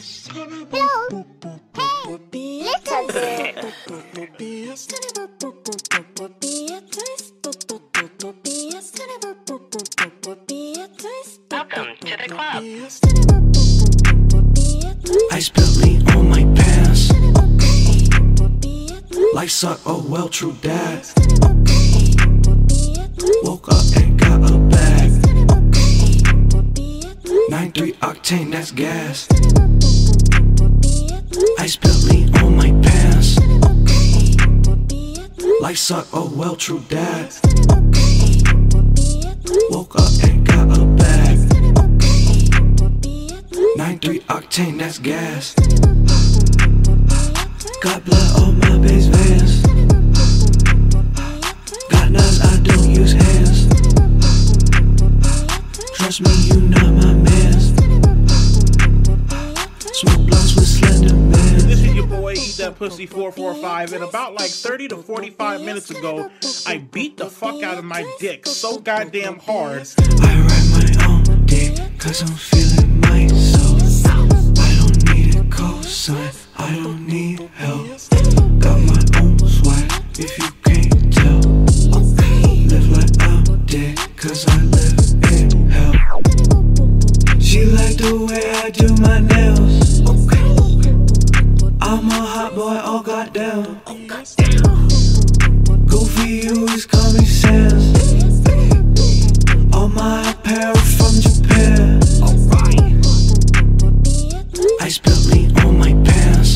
Hello. Hey, listen. Welcome to the club. I spilled lean on my pants. Life suck, oh well, true dad. Woke up and got a bag. 93 octane, that's gas. I spilled lean on my pants. Life suck, oh well, true dad. Woke up and got a bag. 93 octane, that's gas. Got blood on my base vans. Got nuts, I don't use hands. Trust me, you not my mans. Smoke blunts with Slender Man. This is your boy, Eat That Pussy 445, and about like 30 to 45 minutes ago, I beat the fuck out of my dick so goddamn hard. I ride my own dick, cause I'm feeling myself. I don't need a cosign, I don't need help. Got my own swag, if you can't tell. Live like I'm dead, cause I live in hell. She like the way I do my nails. I'm a hot boy, oh goddamn. Goofy, you always call me Sans. All my apparel from Japan. I spilled lean on my pants.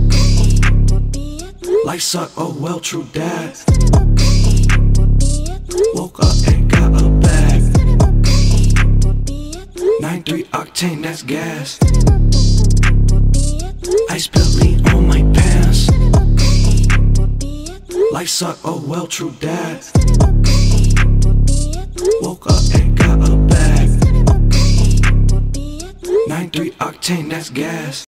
Life suck, oh well, true dad. Woke up and got a bag. 93 octane, that's gas. I spilled lean on my pants. Life suck, oh well, true dad. Woke up and got a bag. 93 octane, that's gas.